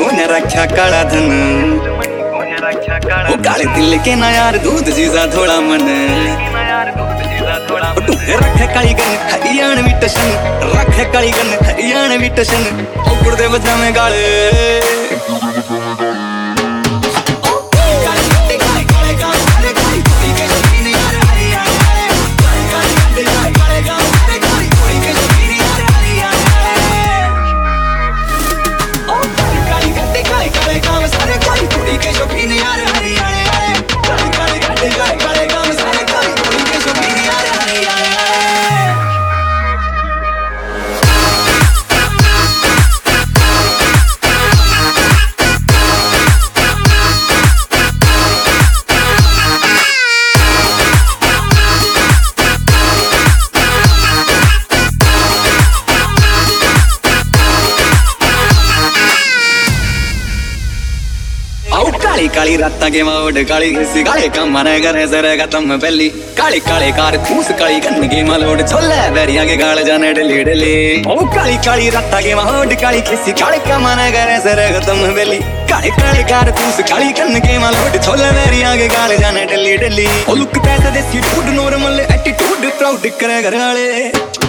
को न रखा काला धन, वो काले दिल के ना यार दूध जीजा थोड़ा मन, रखे काली गन हरियाण विटशन, रखे काली गन हरियाण विटशन, उकुड़ दे बजा में गाले काली काली रात के माउड काली किसी काले का मन करे सरेगा तम पहली काले काले कार खूस काली गन के मालोड छोले बेरिया के गाल जाने डली डली ओ काली काली रात के माउड काली किसी काले का मन करे सरेगा तम पहली काले काले कार खूस काली गन के मालोड छोले बेरिया के गाल जाने डली डली ओ लुक पैसे देसी फूड नॉर्मल एटीट्यूड प्राउड करे घर वाले